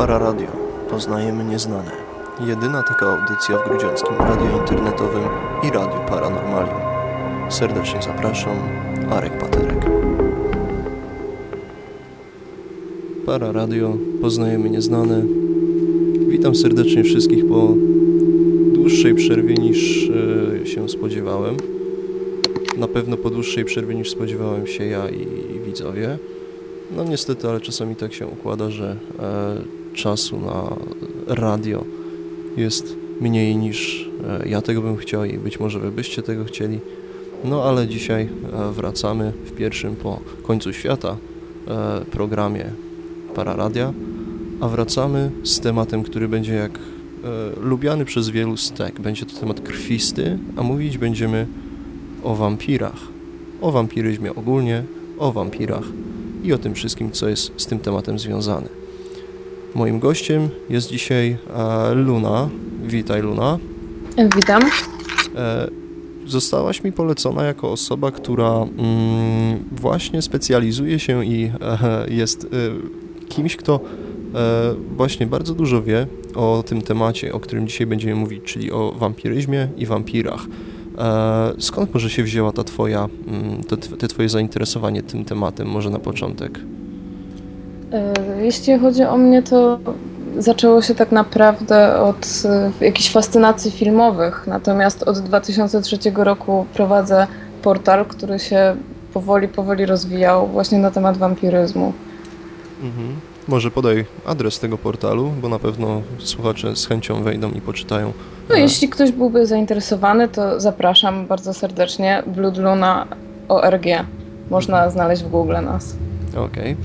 Pararadio. Poznajemy nieznane. Jedyna taka audycja w grudziąckim radiu internetowym i radiu Paranormalium. Serdecznie zapraszam, Arek Paterek. Pararadio. Poznajemy nieznane. Witam serdecznie wszystkich po dłuższej przerwie niż się spodziewałem. Na pewno po dłuższej przerwie niż spodziewałem się ja i widzowie. No niestety, ale czasami tak się układa, że czasu na radio jest mniej niż ja tego bym chciał i być może wy byście tego chcieli. No ale dzisiaj wracamy w pierwszym po końcu świata programie Pararadia, a wracamy z tematem, który będzie jak lubiany przez wielu stek. Będzie to temat krwisty, a mówić będziemy o wampirach, o wampiryzmie ogólnie, o wampirach i o tym wszystkim, co jest z tym tematem związane. Moim gościem jest dzisiaj Luna. Witaj, Luna. Witam. Zostałaś mi polecona jako osoba, która właśnie specjalizuje się i jest kimś, kto właśnie bardzo dużo wie o tym temacie, o którym dzisiaj będziemy mówić, czyli o wampiryzmie i wampirach. Skąd może się wzięła to twoje zainteresowanie tym tematem, może na początek? Jeśli chodzi o mnie, to zaczęło się tak naprawdę od jakichś fascynacji filmowych, natomiast od 2003 roku prowadzę portal, który się powoli rozwijał właśnie na temat wampiryzmu. Mhm. Może podaj adres tego portalu, bo na pewno słuchacze z chęcią wejdą i poczytają. No, jeśli ktoś byłby zainteresowany, to zapraszam bardzo serdecznie. bloodluna.org. Można znaleźć w Google nas. Okej.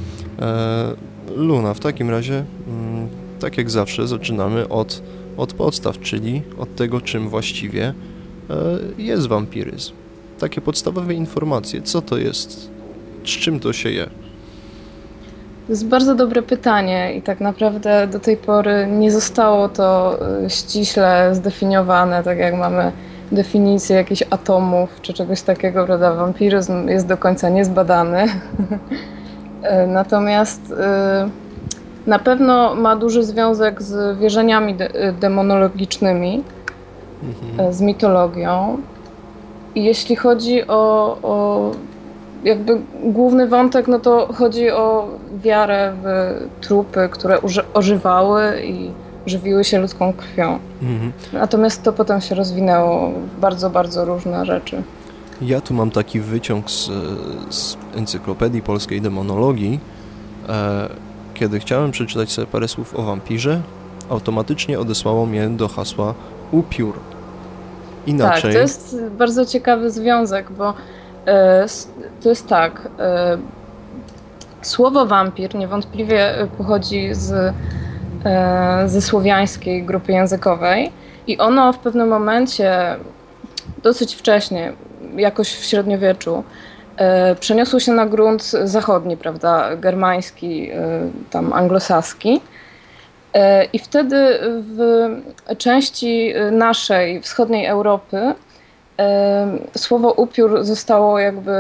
Luna, w takim razie, tak jak zawsze, zaczynamy od podstaw, czyli od tego, czym właściwie jest wampiryzm. Takie podstawowe informacje. Co to jest? Z czym to się je? To jest bardzo dobre pytanie i tak naprawdę do tej pory nie zostało to ściśle zdefiniowane, tak jak mamy definicję jakichś atomów czy czegoś takiego, prawda? Wampiryzm jest do końca niezbadany. Natomiast na pewno ma duży związek z wierzeniami demonologicznymi, z mitologią. I jeśli chodzi o jakby główny wątek, no to chodzi o wiarę w trupy, które ożywały i żywiły się ludzką krwią. Natomiast to potem się rozwinęło w bardzo różne rzeczy. Ja tu mam taki wyciąg z Encyklopedii Polskiej Demonologii. Kiedy chciałem przeczytać sobie parę słów o wampirze, automatycznie odesłało mnie do hasła upiór. Inaczej... Tak, to jest bardzo ciekawy związek, bo to jest tak, słowo wampir niewątpliwie pochodzi ze słowiańskiej grupy językowej i ono w pewnym momencie, dosyć wcześnie, jakoś w średniowieczu, przeniosło się na grunt zachodni, prawda, germański, tam anglosaski. I wtedy w części naszej, wschodniej Europy, słowo upiór zostało jakby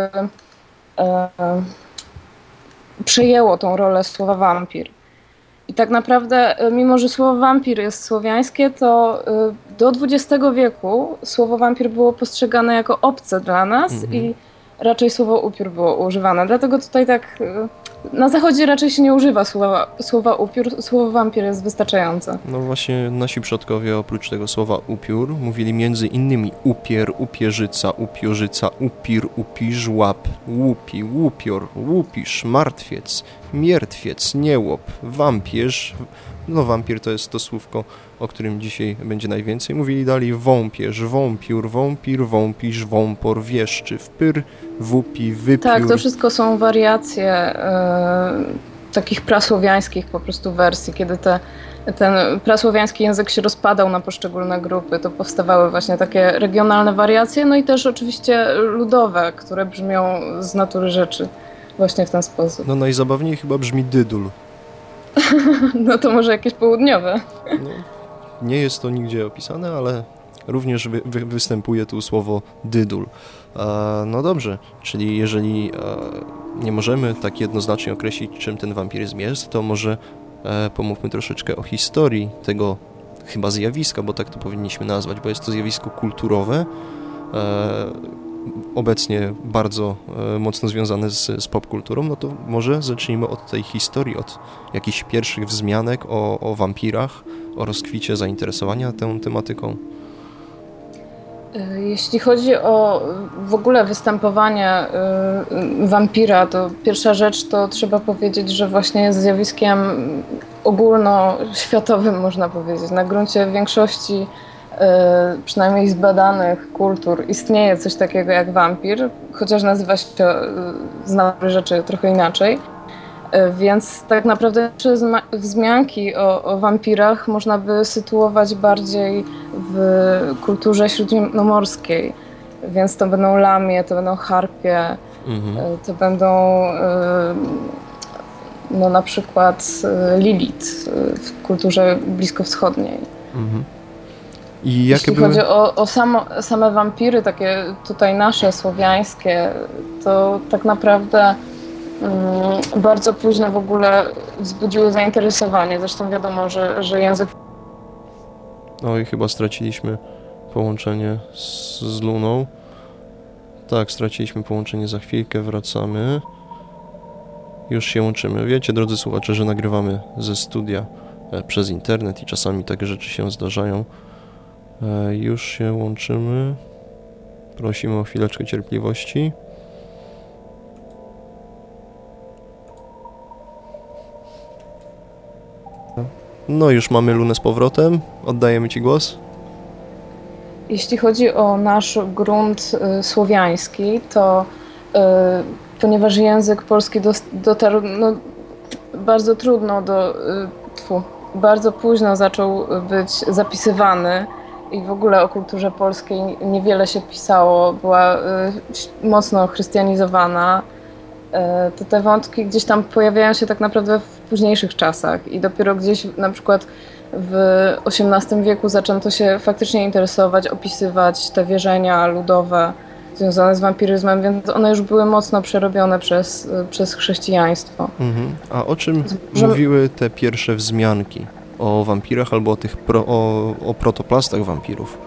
przejęło tą rolę słowa wampir. I tak naprawdę, mimo że słowo wampir jest słowiańskie, to do XX wieku słowo wampir było postrzegane jako obce dla nas i raczej słowo upiór było używane. Dlatego tutaj tak na zachodzie raczej się nie używa słowa upiór, słowo wampir jest wystarczające. No właśnie nasi przodkowie oprócz tego słowa upiór mówili między innymi upier, upierzyca, upiorzyca, upir, upiż, łap, łupi, łupior, łupisz, martwiec, miertwiec, niełop, wampierz. No wampir to jest to słówko, o którym dzisiaj będzie najwięcej. Mówili dalej wąpierz, wąpiór, wąpir, wąpisz, wąpor, wieszczy, wpyr, wupi, wypiór. Tak, to wszystko są wariacje takich prasłowiańskich po prostu wersji, kiedy ten prasłowiański język się rozpadał na poszczególne grupy, to powstawały właśnie takie regionalne wariacje, no i też oczywiście ludowe, które brzmią z natury rzeczy właśnie w ten sposób. No najzabawniej chyba brzmi dydul. No to może jakieś południowe. No, nie jest to nigdzie opisane, ale również występuje tu słowo dydul. No dobrze, czyli jeżeli nie możemy tak jednoznacznie określić, czym ten wampiryzm jest, to może pomówmy troszeczkę o historii tego chyba zjawiska, bo tak to powinniśmy nazwać, bo jest to zjawisko kulturowe, obecnie bardzo mocno związane z popkulturą. No to może zacznijmy od tej historii, od jakichś pierwszych wzmianek o wampirach, o rozkwicie zainteresowania tą tematyką. Jeśli chodzi o w ogóle występowanie wampira, to pierwsza rzecz to trzeba powiedzieć, że właśnie jest zjawiskiem ogólnoświatowym, można powiedzieć. Na gruncie większości przynajmniej zbadanych kultur istnieje coś takiego jak wampir, chociaż nazywa się to z natury rzeczy trochę inaczej. Więc tak naprawdę wzmianki o wampirach można by sytuować bardziej w kulturze śródziemnomorskiej. Więc to będą lamie, to będą harpie, to będą no, na przykład Lilith w kulturze bliskowschodniej. I jeśli chodzi o same wampiry, takie tutaj nasze, słowiańskie, to tak naprawdę bardzo późno w ogóle wzbudziły zainteresowanie. Zresztą wiadomo, że język... Oj, chyba straciliśmy połączenie z Luną. Tak, straciliśmy połączenie, za chwilkę wracamy. Już się łączymy. Wiecie, drodzy słuchacze, że nagrywamy ze studia przez internet i czasami takie rzeczy się zdarzają. Już się łączymy. Prosimy o chwileczkę cierpliwości. No już mamy Lunę z powrotem. Oddajemy Ci głos. Jeśli chodzi o nasz grunt słowiański, to ponieważ język polski dotarł bardzo trudno bardzo późno zaczął być zapisywany i w ogóle o kulturze polskiej niewiele się pisało, była mocno chrystianizowana, to te wątki gdzieś tam pojawiają się tak naprawdę w późniejszych czasach i dopiero gdzieś na przykład w XVIII wieku zaczęto się faktycznie interesować, opisywać te wierzenia ludowe związane z wampiryzmem, więc one już były mocno przerobione przez chrześcijaństwo. A o czym mówiły te pierwsze wzmianki? O wampirach albo o protoplastach wampirów?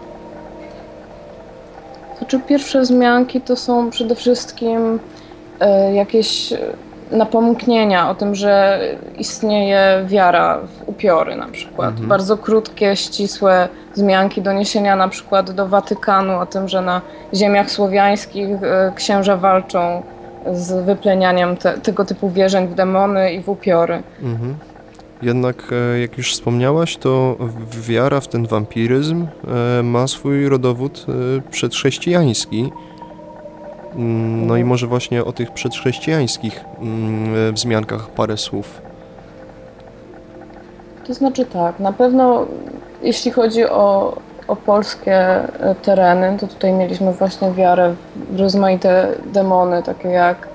Znaczy pierwsze wzmianki to są przede wszystkim jakieś napomknienia o tym, że istnieje wiara w upiory na przykład. Bardzo krótkie, ścisłe wzmianki, doniesienia na przykład do Watykanu o tym, że na ziemiach słowiańskich księża walczą z wyplenianiem tego typu wierzeń w demony i w upiory. Jednak, jak już wspomniałaś, to wiara w ten wampiryzm ma swój rodowód przedchrześcijański. No i może właśnie o tych przedchrześcijańskich wzmiankach parę słów. To znaczy tak, na pewno jeśli chodzi o polskie tereny, to tutaj mieliśmy właśnie wiarę w rozmaite demony, takie jak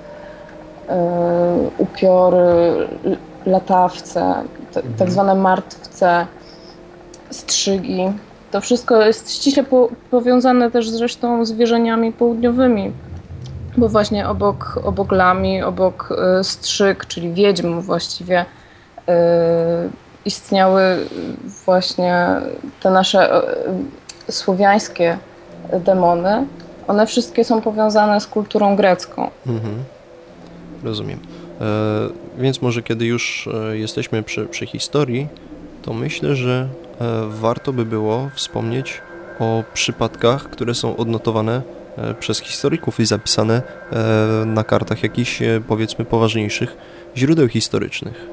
upiory, latawce, tak zwane martwce, strzygi. To wszystko jest ściśle powiązane też zresztą z wierzeniami południowymi, bo właśnie obok lami, obok strzyg, czyli wiedźm właściwie, istniały właśnie te nasze słowiańskie demony. One wszystkie są powiązane z kulturą grecką. Rozumiem. Więc może kiedy już jesteśmy przy historii, to myślę, że warto by było wspomnieć o przypadkach, które są odnotowane przez historyków i zapisane na kartach jakichś, powiedzmy, poważniejszych źródeł historycznych.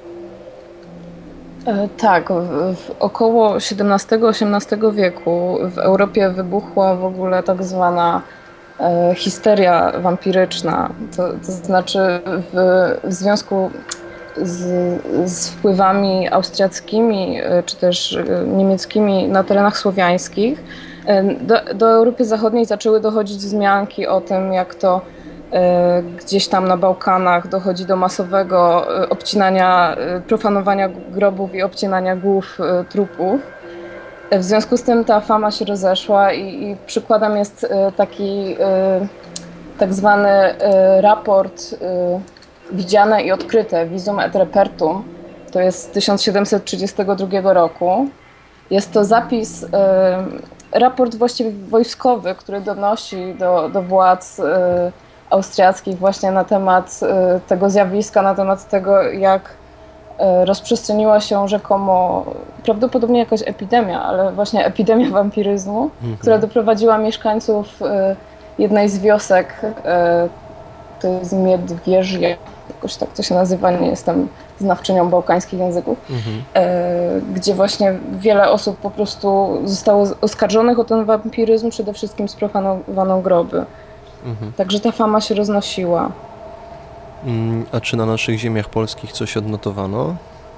Tak, w około XVII-XVIII wieku w Europie wybuchła w ogóle tak zwana histeria wampiryczna. To znaczy w związku z wpływami austriackimi czy też niemieckimi na terenach słowiańskich do Europy Zachodniej zaczęły dochodzić wzmianki o tym, jak to gdzieś tam na Bałkanach dochodzi do masowego obcinania, profanowania grobów i obcinania głów trupów. W związku z tym ta fama się rozeszła i przykładem jest taki tak zwany raport Widziane i odkryte, Visum et Repertum. to jest z 1732 roku. Jest to zapis, raport właściwie wojskowy, który donosi do władz austriackich właśnie na temat tego zjawiska, na temat tego, jak rozprzestrzeniła się rzekomo prawdopodobnie jakaś epidemia, ale właśnie epidemia wampiryzmu, która doprowadziła mieszkańców jednej z wiosek, to jest Miedwierzje, jakoś tak to się nazywa, nie jestem znawczynią bałkańskich języków, gdzie właśnie wiele osób po prostu zostało oskarżonych o ten wampiryzm, przede wszystkim sprofanowano groby. Także ta fama się roznosiła. A czy na naszych ziemiach polskich coś odnotowano?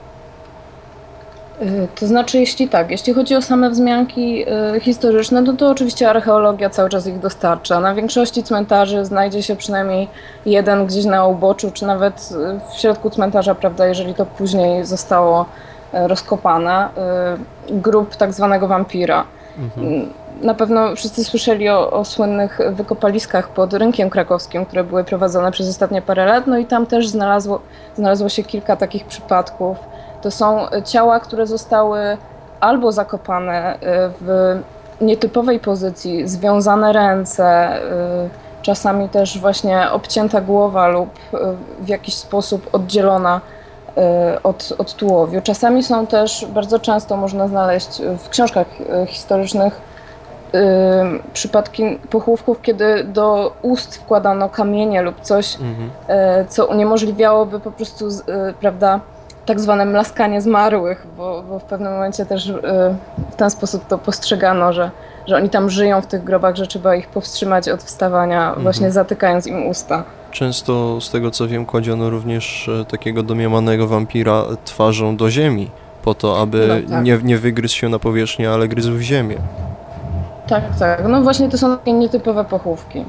To znaczy, jeśli chodzi o same wzmianki historyczne, to oczywiście archeologia cały czas ich dostarcza. Na większości cmentarzy znajdzie się przynajmniej jeden gdzieś na uboczu, czy nawet w środku cmentarza, prawda, jeżeli to później zostało rozkopane, grób tak zwanego wampira. Na pewno wszyscy słyszeli o słynnych wykopaliskach pod Rynkiem Krakowskim, które były prowadzone przez ostatnie parę lat, no i tam też znalazło się kilka takich przypadków. To są ciała, które zostały albo zakopane w nietypowej pozycji, związane ręce, czasami też właśnie obcięta głowa lub w jakiś sposób oddzielona od tułowiu. Czasami są też, bardzo często można znaleźć w książkach historycznych przypadki pochówków, kiedy do ust wkładano kamienie lub coś, co uniemożliwiałoby po prostu, prawda, tak zwane mlaskanie zmarłych, bo w pewnym momencie też w ten sposób to postrzegano, że oni tam żyją w tych grobach, że trzeba ich powstrzymać od wstawania, właśnie zatykając im usta. Często, z tego co wiem, kładziono również takiego domniemanego wampira twarzą do ziemi, po to, aby nie wygryzł się na powierzchnię, ale gryzł w ziemię. Tak. No właśnie to są takie nietypowe pochówki.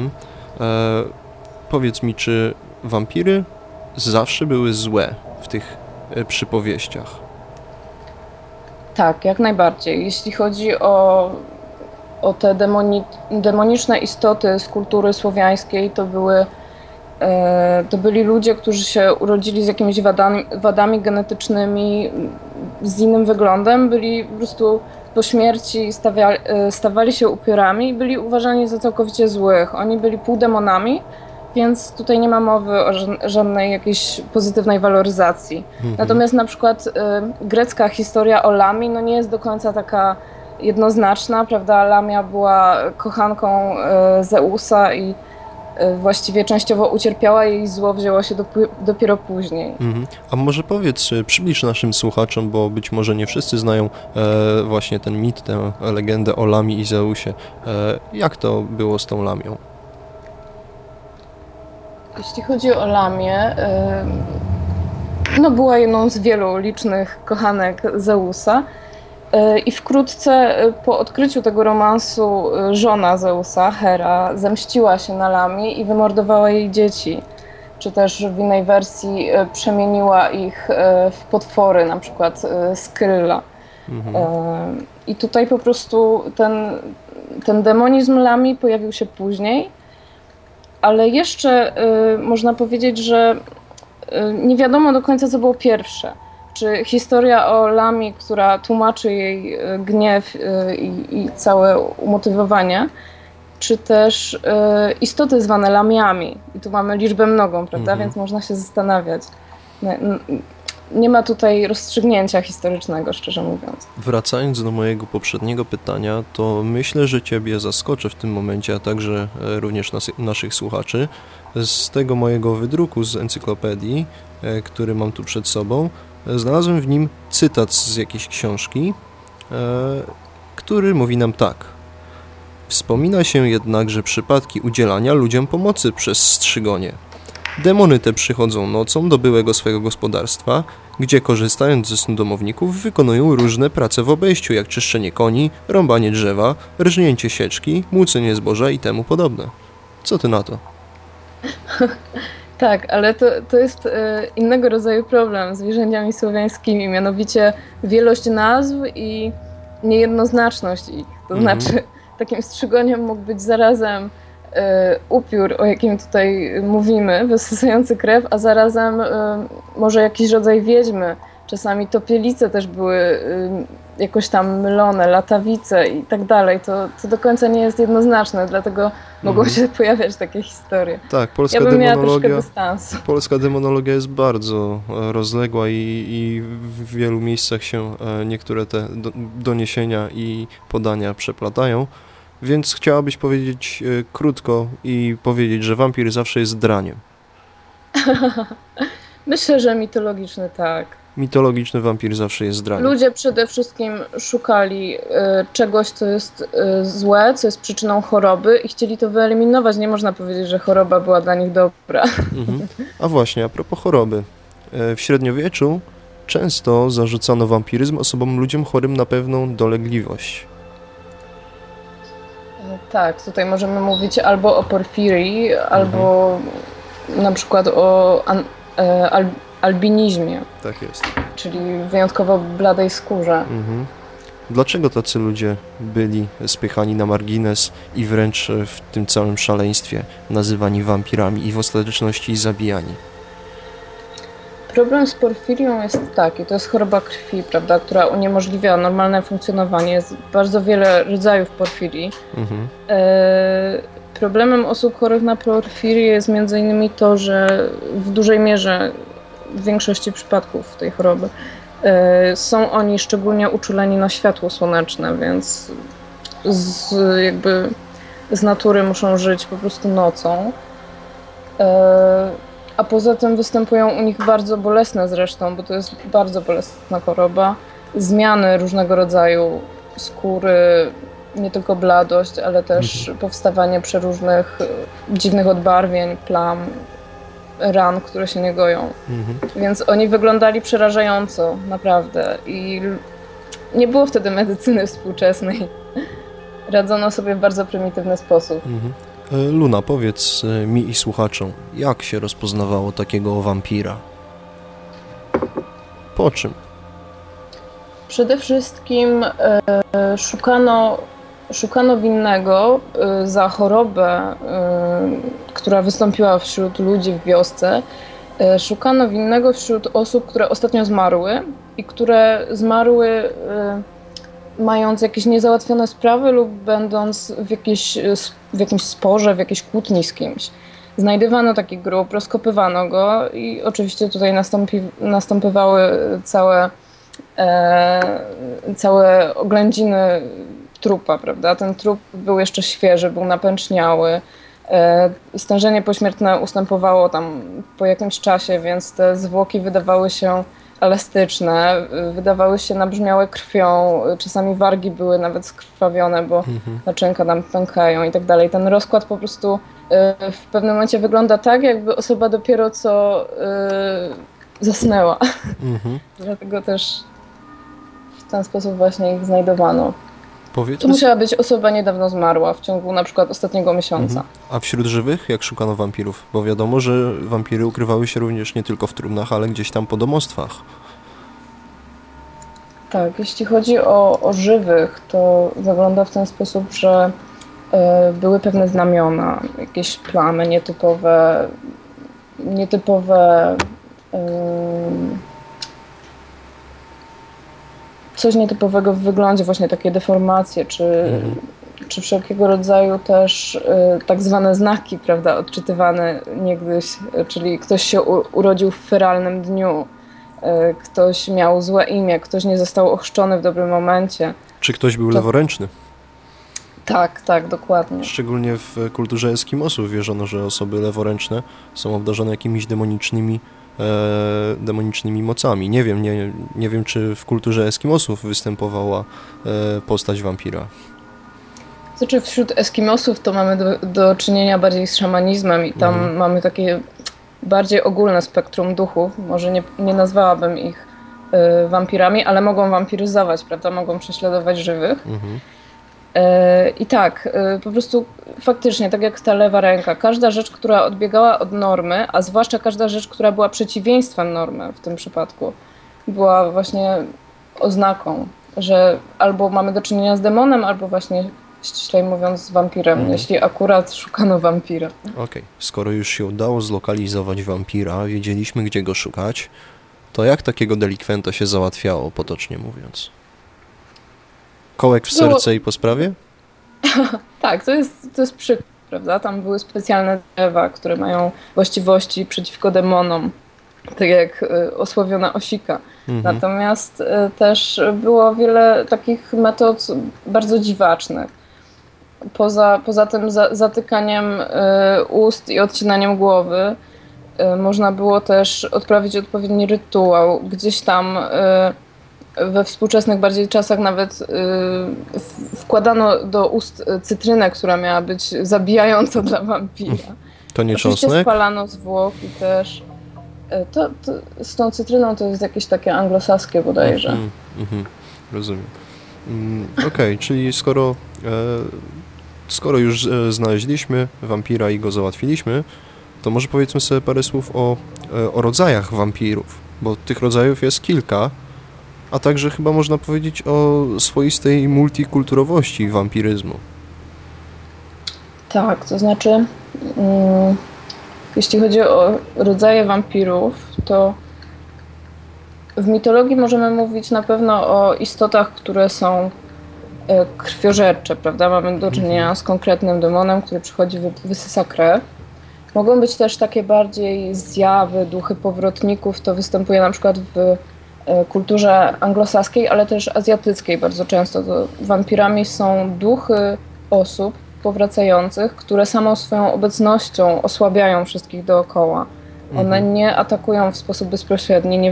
Powiedz mi, czy wampiry zawsze były złe w tych przypowieściach? Tak, jak najbardziej. Jeśli chodzi o te demoniczne istoty z kultury słowiańskiej, to byli ludzie, którzy się urodzili z jakimiś wadami genetycznymi, z innym wyglądem, byli po prostu po śmierci stawali się upiorami i byli uważani za całkowicie złych. Oni byli półdemonami, więc tutaj nie ma mowy o żadnej jakiejś pozytywnej waloryzacji. Natomiast na przykład grecka historia o Lamii nie jest do końca taka jednoznaczna, prawda? Lamia była kochanką Zeusa i właściwie częściowo ucierpiała, jej zło wzięło się dopiero później. A może powiedz, przybliż naszym słuchaczom, bo być może nie wszyscy znają właśnie ten mit, tę legendę o Lamii i Zeusie. Jak to było z tą Lamią? Jeśli chodzi o Lamię, była jedną z wielu licznych kochanek Zeusa i wkrótce po odkryciu tego romansu żona Zeusa, Hera, zemściła się na Lamii i wymordowała jej dzieci. Czy też w innej wersji przemieniła ich w potwory, na przykład Skrylla. I tutaj po prostu ten demonizm Lamii pojawił się później, ale jeszcze można powiedzieć, że nie wiadomo do końca, co było pierwsze. Czy historia o Lamii, która tłumaczy jej gniew i całe umotywowanie, czy też istoty zwane lamiami. I tu mamy liczbę mnogą, prawda? Więc można się zastanawiać. Nie ma tutaj rozstrzygnięcia historycznego, szczerze mówiąc. Wracając do mojego poprzedniego pytania, to myślę, że Ciebie zaskoczę w tym momencie, a także również naszych słuchaczy. Z tego mojego wydruku z encyklopedii, który mam tu przed sobą, znalazłem w nim cytat z jakiejś książki, który mówi nam tak. Wspomina się jednak, że przypadki udzielania ludziom pomocy przez strzygonie. Demony te przychodzą nocą do byłego swego gospodarstwa, gdzie korzystając ze snu domowników wykonują różne prace w obejściu, jak czyszczenie koni, rąbanie drzewa, rżnięcie sieczki, młócenie zboża i temu podobne. Co ty na to? Tak, ale to jest innego rodzaju problem z wierzeniami słowiańskimi, mianowicie wielość nazw i niejednoznaczność ich. To znaczy takim strzygoniem mógł być zarazem upiór, o jakim tutaj mówimy, wysysający krew, a zarazem może jakiś rodzaj wiedźmy, Czasami topielice też były jakoś tam mylone, latawice i tak dalej. To do końca nie jest jednoznaczne, dlatego mogą się pojawiać takie historie. Tak, Ja bym miała troszkę dystansu. Polska demonologia jest bardzo rozległa i w wielu miejscach się niektóre te doniesienia i podania przeplatają, więc chciałabyś powiedzieć krótko i powiedzieć, że wampir zawsze jest draniem. Myślę, że mitologiczny tak. Mitologiczny wampir zawsze jest draniem. Ludzie przede wszystkim szukali czegoś, co jest złe, co jest przyczyną choroby i chcieli to wyeliminować. Nie można powiedzieć, że choroba była dla nich dobra. A właśnie, a propos choroby. W średniowieczu często zarzucano wampiryzm ludziom chorym na pewną dolegliwość. Tak, tutaj możemy mówić albo o porfirii, albo na przykład o albinizmie. Tak jest. Czyli wyjątkowo bladej skórze. Dlaczego tacy ludzie byli spychani na margines i wręcz w tym całym szaleństwie nazywani wampirami i w ostateczności zabijani? Problem z porfirią jest taki, to jest choroba krwi, prawda, która uniemożliwia normalne funkcjonowanie. Jest bardzo wiele rodzajów porfirii. Problemem osób chorych na porfirię jest między innymi to, że w dużej mierze w większości przypadków tej choroby są oni szczególnie uczuleni na światło słoneczne, więc z natury muszą żyć po prostu nocą. A poza tym występują u nich bardzo bolesne zresztą, bo to jest bardzo bolesna choroba, zmiany różnego rodzaju skóry, nie tylko bladość, ale też powstawanie przeróżnych dziwnych odbarwień, plam, ran, które się nie goją. Więc oni wyglądali przerażająco, naprawdę. I nie było wtedy medycyny współczesnej. Radzono sobie w bardzo prymitywny sposób. Luna, powiedz mi i słuchaczom, jak się rozpoznawało takiego wampira? Po czym? Przede wszystkim szukano winnego za chorobę, która wystąpiła wśród ludzi w wiosce. Szukano winnego wśród osób, które ostatnio zmarły i które zmarły mając jakieś niezałatwione sprawy lub będąc w jakimś sporze, w jakiejś kłótni z kimś. Znajdywano taki grób, rozkopywano go i oczywiście tutaj następowały całe oględziny trupa, prawda? Ten trup był jeszcze świeży, był napęczniały. Stężenie pośmiertne ustępowało tam po jakimś czasie, więc te zwłoki wydawały się elastyczne, wydawały się nabrzmiałe krwią, czasami wargi były nawet skrwawione, bo naczynka nam pękają i tak dalej. Ten rozkład po prostu w pewnym momencie wygląda tak, jakby osoba dopiero co zasnęła. Dlatego też w ten sposób właśnie ich znajdowano. To musiała być osoba niedawno zmarła, w ciągu na przykład ostatniego miesiąca. A wśród żywych jak szukano wampirów? Bo wiadomo, że wampiry ukrywały się również nie tylko w trumnach, ale gdzieś tam po domostwach. Tak, jeśli chodzi o żywych, to wygląda w ten sposób, że były pewne znamiona, jakieś plamy nietypowe coś nietypowego w wyglądzie, właśnie takie deformacje, czy wszelkiego rodzaju też tak zwane znaki, prawda, odczytywane niegdyś, czyli ktoś się urodził w feralnym dniu, ktoś miał złe imię, ktoś nie został ochrzczony w dobrym momencie. Czy ktoś był leworęczny? Tak, dokładnie. Szczególnie w kulturze Eskimosów wierzono, że osoby leworęczne są obdarzone jakimiś demonicznymi mocami. Nie wiem, czy w kulturze Eskimosów występowała postać wampira. Znaczy wśród Eskimosów to mamy do czynienia bardziej z szamanizmem i tam mamy takie bardziej ogólne spektrum duchów. Może nie nazwałabym ich wampirami, ale mogą wampiryzować, prawda? Mogą prześladować żywych. I tak, po prostu faktycznie, tak jak ta lewa ręka, każda rzecz, która odbiegała od normy, a zwłaszcza każda rzecz, która była przeciwieństwem normy w tym przypadku, była właśnie oznaką, że albo mamy do czynienia z demonem, albo właśnie, ściślej mówiąc, z wampirem, jeśli akurat szukano wampira. Okej, skoro już się udało zlokalizować wampira, wiedzieliśmy, gdzie go szukać, To jak takiego delikwenta się załatwiało, potocznie mówiąc? Kołek w serce i po sprawie? Tak, to jest przykład, prawda? Tam były specjalne drzewa, które mają właściwości przeciwko demonom, tak jak osławiona osika. Natomiast też było wiele takich metod bardzo dziwacznych. Poza tym zatykaniem ust i odcinaniem głowy można było też odprawić odpowiedni rytuał. Gdzieś tam we współczesnych bardziej czasach nawet wkładano do ust cytrynę, która miała być zabijająca dla wampira. To nie Oczywiście czosnek? spalano zwłoki też. To z tą cytryną to jest jakieś takie anglosaskie bodajże. Rozumiem. Okej, czyli skoro już znaleźliśmy wampira i go załatwiliśmy, to może powiedzmy sobie parę słów o rodzajach wampirów, bo tych rodzajów jest kilka, a także chyba można powiedzieć o swoistej multikulturowości wampiryzmu. Tak, to znaczy jeśli chodzi o rodzaje wampirów, to w mitologii możemy mówić na pewno o istotach, które są krwiożercze, prawda? Mamy do czynienia z konkretnym demonem, który przychodzi, wysysa krew. Mogą być też takie bardziej zjawy, duchy powrotników. To występuje na przykład w kulturze anglosaskiej, ale też azjatyckiej bardzo często. To wampirami są duchy osób powracających, które samą swoją obecnością osłabiają wszystkich dookoła. One nie atakują w sposób bezpośredni,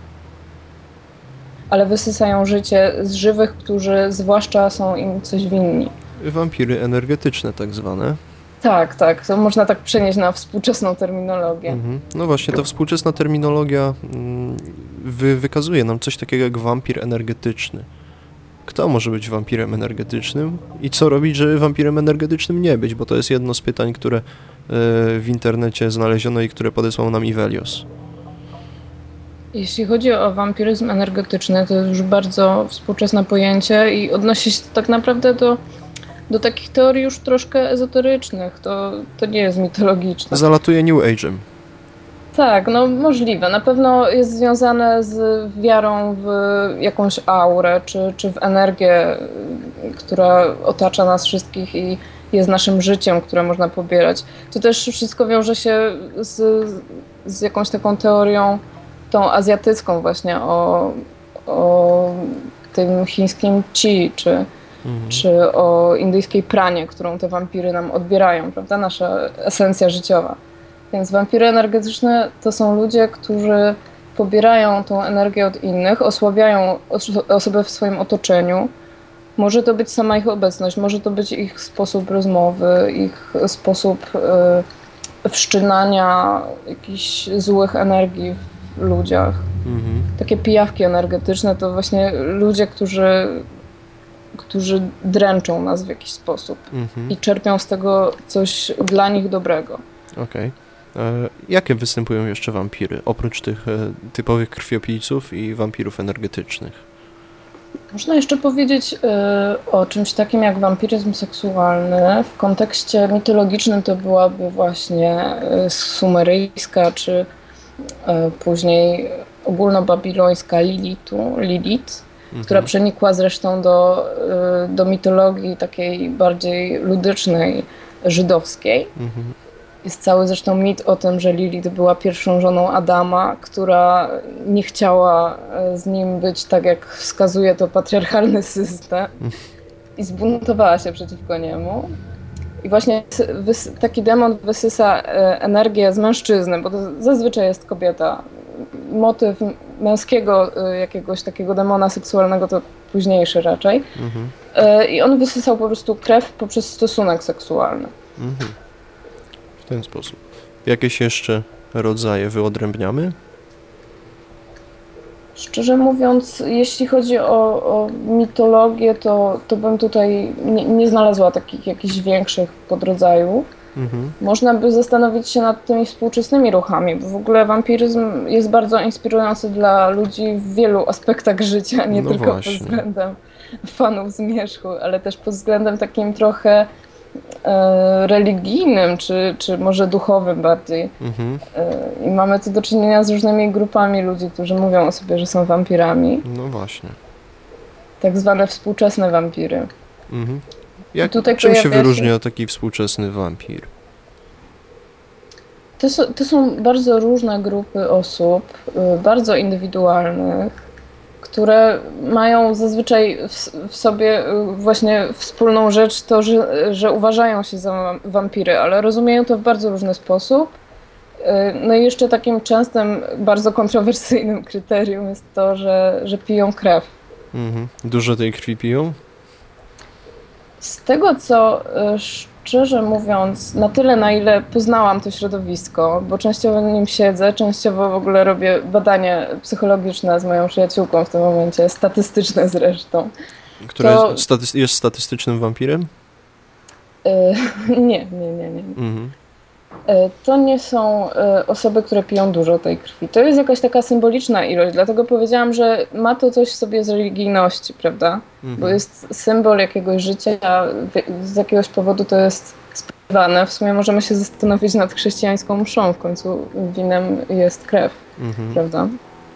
ale wysysają życie z żywych, którzy zwłaszcza są im coś winni. Wampiry energetyczne tak zwane. Tak, to można tak przenieść na współczesną terminologię. No właśnie, ta współczesna terminologia wykazuje nam coś takiego jak wampir energetyczny. Kto może być wampirem energetycznym i co robić, żeby wampirem energetycznym nie być? Bo to jest jedno z pytań, które w internecie znaleziono i które podesłał nam Ivelios. Jeśli chodzi o wampiryzm energetyczny, to jest już bardzo współczesne pojęcie i odnosi się tak naprawdę do takich teorii już troszkę ezoterycznych. To nie jest mitologiczne. Zalatuje New Age'em. Tak, no możliwe. Na pewno jest związane z wiarą w jakąś aurę, czy w energię, która otacza nas wszystkich i jest naszym życiem, które można pobierać. To też wszystko wiąże się z jakąś taką teorią, tą azjatycką właśnie, o tym chińskim chi, czy o indyjskiej pranie, którą te wampiry nam odbierają, prawda? Nasza esencja życiowa. Więc wampiry energetyczne to są ludzie, którzy pobierają tą energię od innych, osłabiają osobę w swoim otoczeniu. Może to być sama ich obecność, może to być ich sposób rozmowy, ich sposób wszczynania jakichś złych energii w ludziach. Takie pijawki energetyczne to właśnie ludzie, którzy dręczą nas w jakiś sposób i czerpią z tego coś dla nich dobrego. Okej. Jakie występują jeszcze wampiry, oprócz tych typowych krwiopijców i wampirów energetycznych? Można jeszcze powiedzieć o czymś takim jak wampiryzm seksualny. W kontekście mitologicznym to byłaby właśnie sumeryjska, czy później ogólnobabilońska Lilith, która przenikła zresztą do mitologii takiej bardziej ludycznej, żydowskiej. Jest cały zresztą mit o tym, że Lilith była pierwszą żoną Adama, która nie chciała z nim być tak, jak wskazuje to patriarchalny system i zbuntowała się przeciwko niemu. I właśnie taki demon wysysa energię z mężczyzny, bo to zazwyczaj jest kobieta. Motyw męskiego jakiegoś takiego demona seksualnego to późniejszy raczej. I on wysysał po prostu krew poprzez stosunek seksualny. W ten sposób. Jakieś jeszcze rodzaje wyodrębniamy? Szczerze mówiąc, jeśli chodzi o mitologię, to bym tutaj nie znalazła takich jakichś większych podrodzajów. Można by zastanowić się nad tymi współczesnymi ruchami, bo w ogóle wampiryzm jest bardzo inspirujący dla ludzi w wielu aspektach życia, nie tylko pod względem fanów zmierzchu, ale też pod względem takim trochę religijnym, czy może duchowym bardziej. I mamy tu do czynienia z różnymi grupami ludzi, którzy mówią o sobie, że są wampirami. No właśnie. Tak zwane współczesne wampiry. Czym się wyróżnia taki współczesny wampir? To są bardzo różne grupy osób, bardzo indywidualnych, które mają zazwyczaj w sobie właśnie wspólną rzecz to, że uważają się za wampiry, ale rozumieją to w bardzo różny sposób. No i jeszcze takim częstym, bardzo kontrowersyjnym kryterium jest to, że piją krew. Dużo tej krwi piją? Z tego, co szczerze mówiąc, na tyle, na ile poznałam to środowisko, bo częściowo na nim siedzę, częściowo w ogóle robię badanie psychologiczne z moją przyjaciółką w tym momencie, statystyczne zresztą. Która jest statystycznym wampirem? Nie. To nie są osoby, które piją dużo tej krwi. To jest jakaś taka symboliczna ilość, dlatego powiedziałam, że ma to coś w sobie z religijności, prawda? Bo jest symbol jakiegoś życia, z jakiegoś powodu to jest sprawowane. W sumie możemy się zastanowić nad chrześcijańską mszą, w końcu winem jest krew, prawda?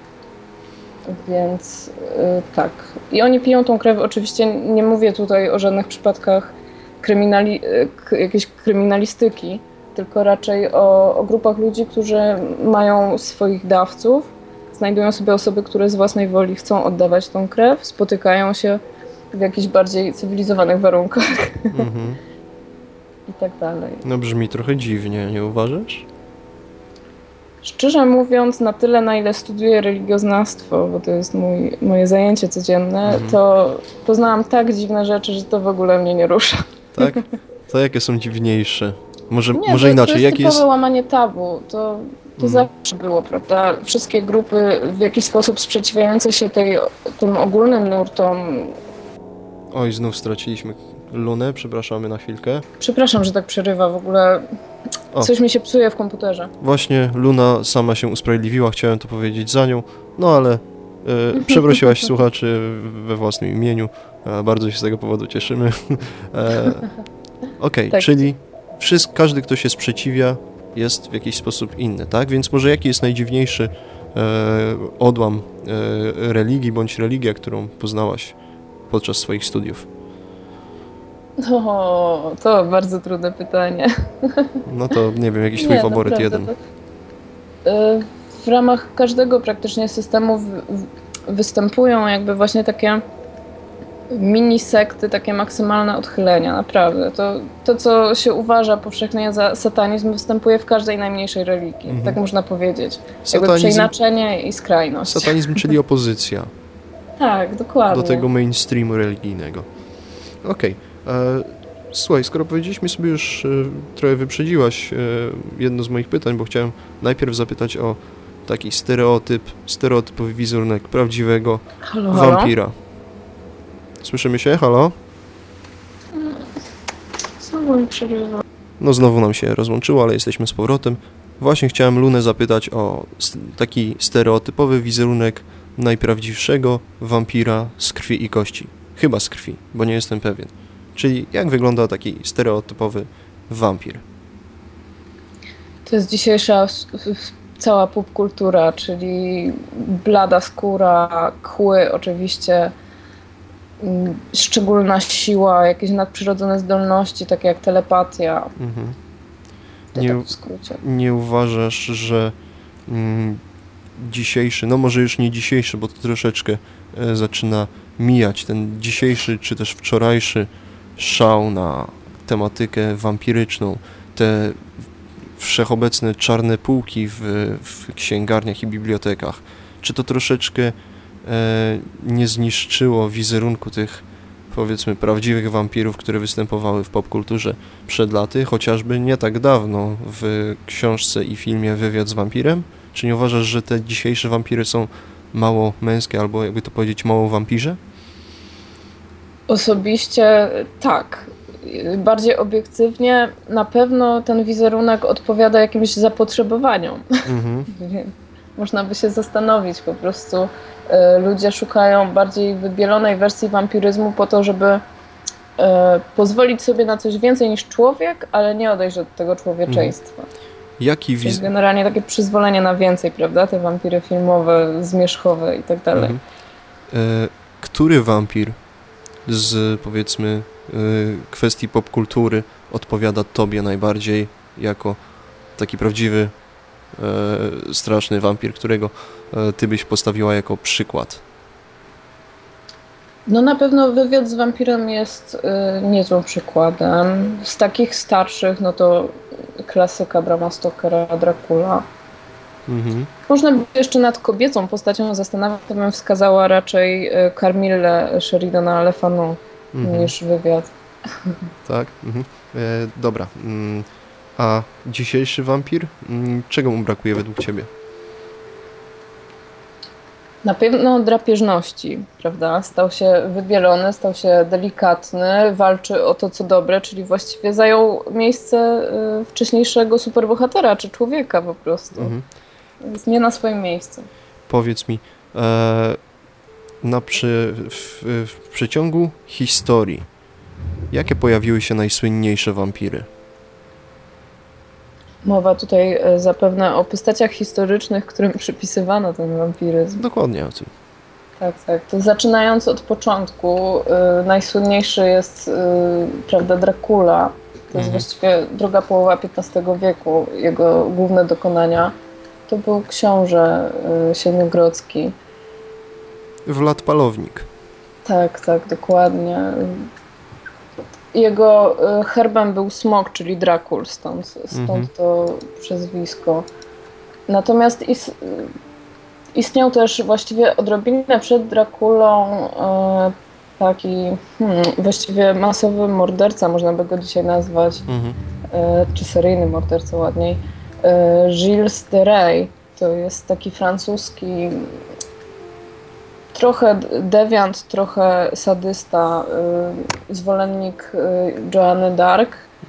Więc tak. I oni piją tą krew, oczywiście nie mówię tutaj o żadnych przypadkach jakiejś kryminalistyki, tylko raczej o grupach ludzi, którzy mają swoich dawców, znajdują sobie osoby, które z własnej woli chcą oddawać tą krew, spotykają się w jakichś bardziej cywilizowanych warunkach i tak dalej. No brzmi trochę dziwnie, nie uważasz? Szczerze mówiąc, na tyle, na ile studiuję religioznawstwo, bo to jest moje zajęcie codzienne, to poznałam tak dziwne rzeczy, że to w ogóle mnie nie rusza. Tak? To jakie są dziwniejsze? Może to inaczej. To jest typowe łamanie tabu. To zawsze było, prawda? Wszystkie grupy w jakiś sposób sprzeciwiające się tym ogólnym nurtom. Oj, znów straciliśmy Lunę, przepraszamy na chwilkę. Przepraszam, że tak przerywa w ogóle. Coś mi się psuje w komputerze. Właśnie Luna sama się usprawiedliwiła, chciałem to powiedzieć za nią, no ale przeprosiłaś słuchaczy we własnym imieniu. Bardzo się z tego powodu cieszymy. Okej, tak. Czyli każdy, kto się sprzeciwia, jest w jakiś sposób inny, tak? Więc może jaki jest najdziwniejszy odłam religii bądź religia, którą poznałaś podczas swoich studiów? No, to bardzo trudne pytanie. No to nie wiem, jakiś twój faworyt jeden. W ramach każdego praktycznie systemu występują jakby właśnie takie mini sekty, takie maksymalne odchylenia, naprawdę. To, co się uważa powszechnie za satanizm, występuje w każdej najmniejszej religii, tak można powiedzieć. Jakby przeinaczenie i skrajność. Satanizm, czyli opozycja. Tak, dokładnie. Do tego mainstreamu religijnego. Okej. Słuchaj, skoro powiedzieliśmy sobie już, trochę wyprzedziłaś jedno z moich pytań, bo chciałem najpierw zapytać o taki stereotypowy wizerunek prawdziwego wampira. Słyszymy się? Halo? Znowu mi przerywa. No znowu nam się rozłączyło, ale jesteśmy z powrotem. Właśnie chciałem Lunę zapytać o taki stereotypowy wizerunek najprawdziwszego wampira z krwi i kości. Chyba z krwi, bo nie jestem pewien. Czyli jak wygląda taki stereotypowy wampir? To jest dzisiejsza cała popkultura, czyli blada skóra, kły oczywiście, szczególna siła, jakieś nadprzyrodzone zdolności, takie jak telepatia. To tak w skrócie. Nie uważasz, że dzisiejszy, no może już nie dzisiejszy, bo to troszeczkę zaczyna mijać ten dzisiejszy czy też wczorajszy szał na tematykę wampiryczną, te wszechobecne czarne półki w księgarniach i bibliotekach. Czy to troszeczkę nie zniszczyło wizerunku tych, powiedzmy, prawdziwych wampirów, które występowały w popkulturze przed laty, chociażby nie tak dawno w książce i filmie Wywiad z wampirem? Czy nie uważasz, że te dzisiejsze wampiry są mało męskie, albo jakby to powiedzieć, mało wampirze? Osobiście tak. Bardziej obiektywnie na pewno ten wizerunek odpowiada jakimś zapotrzebowaniom. Można by się zastanowić, po prostu ludzie szukają bardziej wybielonej wersji wampiryzmu po to, żeby pozwolić sobie na coś więcej niż człowiek, ale nie odejść od tego człowieczeństwa. Czyli generalnie takie przyzwolenie na więcej, prawda? Te wampiry filmowe, zmierzchowe i tak dalej. Który wampir z, powiedzmy, kwestii popkultury odpowiada tobie najbardziej jako taki prawdziwy, straszny wampir, którego ty byś postawiła jako przykład? No na pewno wywiad z wampirem jest niezłym przykładem. Z takich starszych, no to klasyka Brama Stokera, Dracula. Można by jeszcze nad kobiecą postacią zastanawiać, to bym wskazała raczej Carmillę Sheridana Le Fanu niż wywiad. Tak? Dobra. A dzisiejszy wampir? Czego mu brakuje według ciebie? Na pewno drapieżności, prawda? Stał się wybielony, stał się delikatny, walczy o to, co dobre, czyli właściwie zajął miejsce wcześniejszego superbohatera, czy człowieka po prostu. Jest nie na swoim miejscu. Powiedz mi, w przeciągu historii, jakie pojawiły się najsłynniejsze wampiry? Mowa tutaj zapewne o postaciach historycznych, którym przypisywano ten wampiryzm. Dokładnie o tym. Tak. To zaczynając od początku, najsłynniejszy jest, prawda, Dracula. To jest właściwie druga połowa XV wieku, jego główne dokonania. To był książę Siedmiogrodzki. Wlad Palownik. Tak, dokładnie. Jego herbem był smok, czyli Dracul, stąd to przezwisko. Natomiast istniał też właściwie odrobinę przed Draculą taki właściwie masowy morderca, można by go dzisiaj nazwać, czy seryjny morderca ładniej, Gilles de Rais. To jest taki francuski trochę dewiant, trochę sadysta, zwolennik Joanny d'Arc,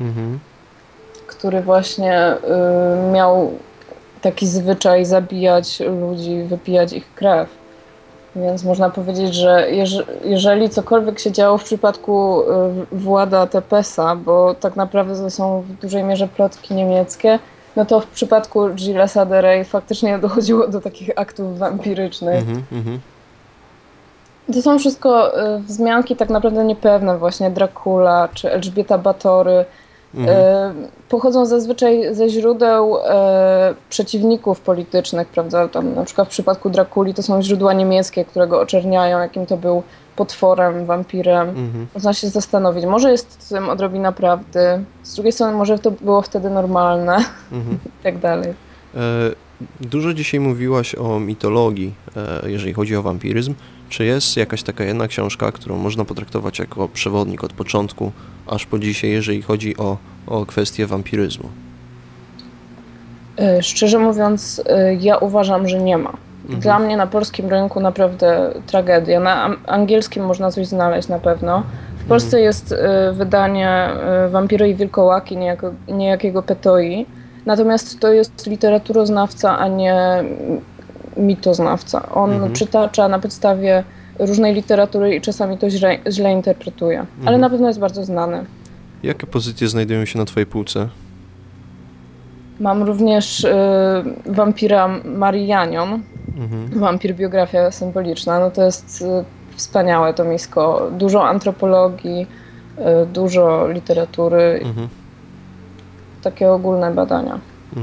który właśnie miał taki zwyczaj zabijać ludzi, wypijać ich krew. Więc można powiedzieć, że jeżeli cokolwiek się działo w przypadku Włada Tepesa, bo tak naprawdę to są w dużej mierze plotki niemieckie, no to w przypadku Gillesa de Rais faktycznie dochodziło do takich aktów wampirycznych. To są wszystko wzmianki tak naprawdę niepewne, właśnie Dracula czy Elżbieta Batory. Pochodzą zazwyczaj ze źródeł przeciwników politycznych, prawda? Tam na przykład w przypadku Drakuli to są źródła niemieckie, które go oczerniają, jakim to był potworem, wampirem. Można się zastanowić, może jest w tym odrobina prawdy, z drugiej strony może to było wtedy normalne i tak dalej. Dużo dzisiaj mówiłaś o mitologii, jeżeli chodzi o wampiryzm. Czy jest jakaś taka jedna książka, którą można potraktować jako przewodnik od początku aż po dzisiaj, jeżeli chodzi o kwestię wampiryzmu? Szczerze mówiąc, ja uważam, że nie ma. Dla mnie na polskim rynku naprawdę tragedia. Na angielskim można coś znaleźć na pewno. W Polsce jest wydanie Wampiry i Wilkołaki niejakiego Petoi. Natomiast to jest literaturoznawca, a nie mitoznawca. On przytacza na podstawie różnej literatury i czasami to źle interpretuje. Ale na pewno jest bardzo znany. Jakie pozycje znajdują się na twojej półce? Mam również wampira Marianion. Wampir biografia symboliczna. No to jest wspaniałe tomisko. Dużo antropologii, dużo literatury. Takie ogólne badania.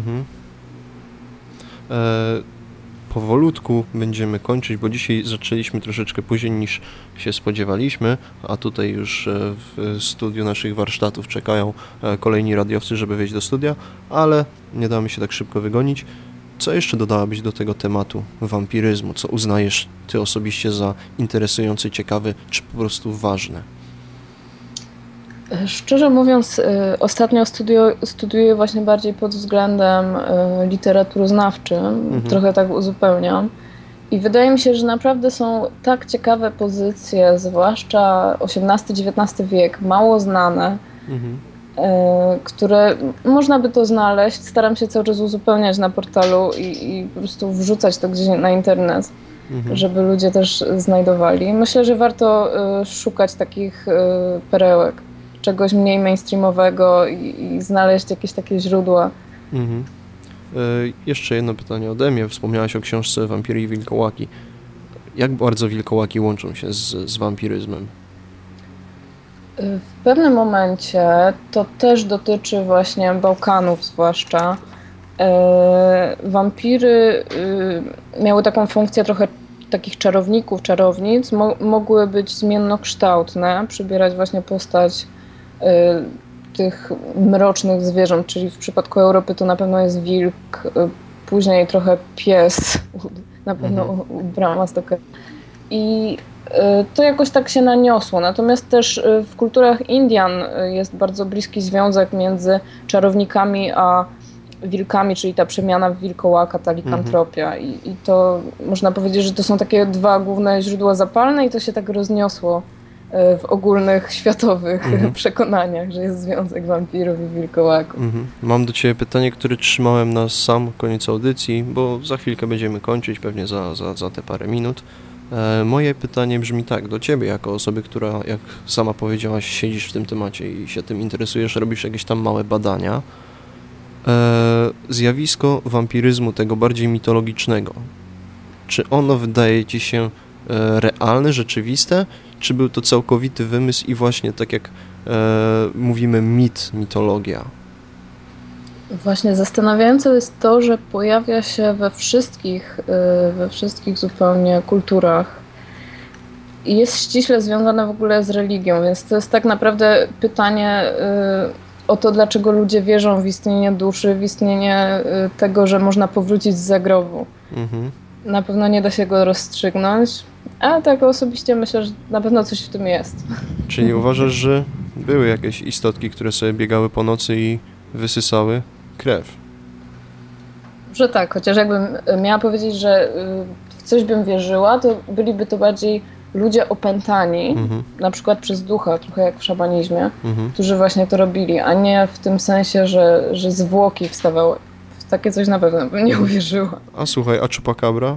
Powolutku będziemy kończyć, bo dzisiaj zaczęliśmy troszeczkę później niż się spodziewaliśmy, a tutaj już w studiu naszych warsztatów czekają kolejni radiowcy, żeby wejść do studia, ale nie damy się tak szybko wygonić. Co jeszcze dodałabyś do tego tematu wampiryzmu? Co uznajesz ty osobiście za interesujący, ciekawy, czy po prostu ważne? Szczerze mówiąc, ostatnio studiuję właśnie bardziej pod względem literaturoznawczym, trochę tak uzupełniam. I wydaje mi się, że naprawdę są tak ciekawe pozycje, zwłaszcza XVIII-XIX wiek, mało znane, które można by to znaleźć. Staram się cały czas uzupełniać na portalu i po prostu wrzucać to gdzieś na internet. żeby ludzie też znajdowali. Myślę, że warto szukać takich perełek, czegoś mniej mainstreamowego i znaleźć jakieś takie źródła. Jeszcze jedno pytanie ode mnie. Wspomniałaś o książce Wampiry i Wilkołaki. Jak bardzo wilkołaki łączą się z wampiryzmem? W pewnym momencie to też dotyczy właśnie Bałkanów zwłaszcza. Wampiry miały taką funkcję trochę takich czarowników, czarownic. Mogły być zmiennokształtne, przybierać właśnie postać tych mrocznych zwierząt, czyli w przypadku Europy to na pewno jest wilk, później trochę pies, na pewno u Brama Stokera. I to jakoś tak się naniosło. Natomiast też w kulturach Indian jest bardzo bliski związek między czarownikami a wilkami, czyli ta przemiana w wilkołaka, ta likantropia. I to można powiedzieć, że to są takie dwa główne źródła zapalne i to się tak rozniosło w ogólnych światowych przekonaniach, że jest związek wampirów i wilkołaków. Mam do Ciebie pytanie, które trzymałem na sam koniec audycji, bo za chwilkę będziemy kończyć, pewnie za te parę minut. Moje pytanie brzmi tak, do Ciebie jako osoby, która, jak sama powiedziałaś, siedzisz w tym temacie i się tym interesujesz, robisz jakieś tam małe badania. Zjawisko wampiryzmu, tego bardziej mitologicznego, czy ono wydaje Ci się realne, rzeczywiste, czy był to całkowity wymysł i właśnie tak jak mówimy mitologia? Właśnie zastanawiające jest to, że pojawia się we wszystkich zupełnie kulturach i jest ściśle związane w ogóle z religią, więc to jest tak naprawdę pytanie o to, dlaczego ludzie wierzą w istnienie duszy, w istnienie tego, że można powrócić zza grobu. Na pewno nie da się go rozstrzygnąć, ale tak osobiście myślę, że na pewno coś w tym jest. Czyli uważasz, że były jakieś istotki, które sobie biegały po nocy i wysysały krew? Że tak, chociaż jakbym miała powiedzieć, że w coś bym wierzyła, to byliby to bardziej ludzie opętani, na przykład przez ducha, trochę jak w szamanizmie, którzy właśnie to robili, a nie w tym sensie, że zwłoki wstawały. W takie coś na pewno bym nie uwierzyła. A słuchaj, a chupacabra?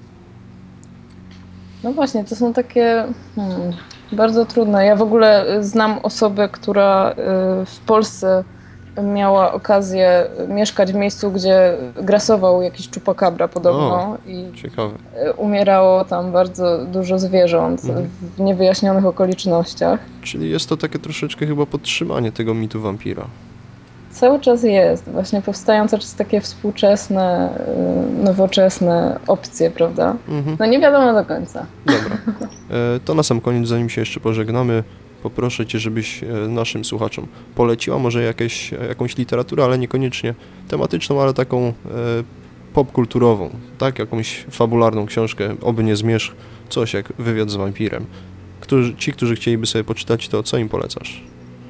No właśnie, to są takie bardzo trudne. Ja w ogóle znam osobę, która w Polsce miała okazję mieszkać w miejscu, gdzie grasował jakiś chupacabra podobno. Ciekawe. Umierało tam bardzo dużo zwierząt w niewyjaśnionych okolicznościach. Czyli jest to takie troszeczkę chyba podtrzymanie tego mitu wampira. Cały czas jest. Właśnie powstają cały czas takie współczesne, nowoczesne opcje, prawda? No nie wiadomo do końca. Dobra. To na sam koniec, zanim się jeszcze pożegnamy, poproszę Cię, żebyś naszym słuchaczom poleciła może jakąś literaturę, ale niekoniecznie tematyczną, ale taką popkulturową, tak? Jakąś fabularną książkę, oby nie zmierzch, coś jak Wywiad z wampirem. Ci, którzy chcieliby sobie poczytać, to co im polecasz?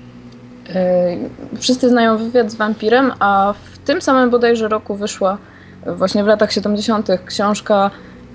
Wszyscy znają Wywiad z wampirem, a w tym samym bodajże roku wyszła właśnie w latach 70. książka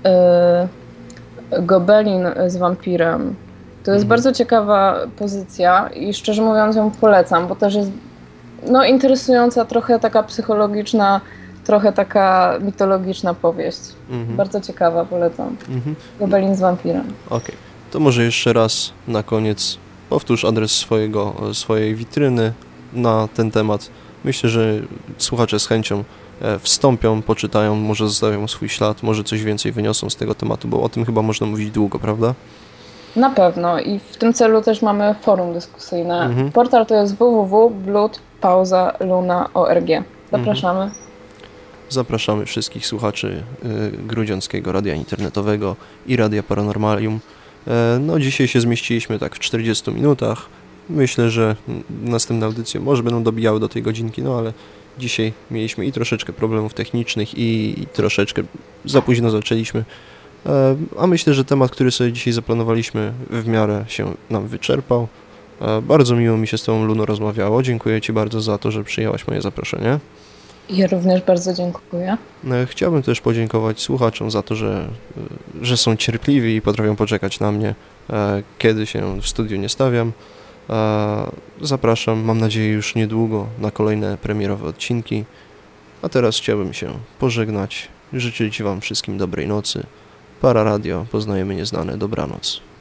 Gobelin z wampirem. To jest bardzo ciekawa pozycja i szczerze mówiąc ją polecam, bo też jest interesująca, trochę taka psychologiczna, trochę taka mitologiczna powieść. Bardzo ciekawa, polecam. Gobelin z wampirem. Okej. To może jeszcze raz na koniec powtórz adres swojej witryny na ten temat. Myślę, że słuchacze z chęcią wstąpią, poczytają, może zostawią swój ślad, może coś więcej wyniosą z tego tematu, bo o tym chyba można mówić długo, prawda? Na pewno i w tym celu też mamy forum dyskusyjne. Portal to jest www.blood.luna.org. Zapraszamy. Zapraszamy wszystkich słuchaczy Grudziąckiego Radia Internetowego i Radia Paranormalium. Dzisiaj się zmieściliśmy tak w 40 minutach. Myślę, że następne audycje może będą dobijały do tej godzinki, ale dzisiaj mieliśmy i troszeczkę problemów technicznych i troszeczkę za późno zaczęliśmy. A myślę, że temat, który sobie dzisiaj zaplanowaliśmy, w miarę się nam wyczerpał. Bardzo miło mi się z Tobą, Luno, rozmawiało. Dziękuję Ci bardzo za to, że przyjęłaś moje zaproszenie. Ja również bardzo dziękuję. Chciałbym też podziękować słuchaczom za to, że są cierpliwi i potrafią poczekać na mnie, kiedy się w studiu nie stawiam. Zapraszam, mam nadzieję, już niedługo na kolejne premierowe odcinki. A teraz chciałbym się pożegnać, życzyć Wam wszystkim dobrej nocy Para Radio, poznajemy nieznane. Dobranoc.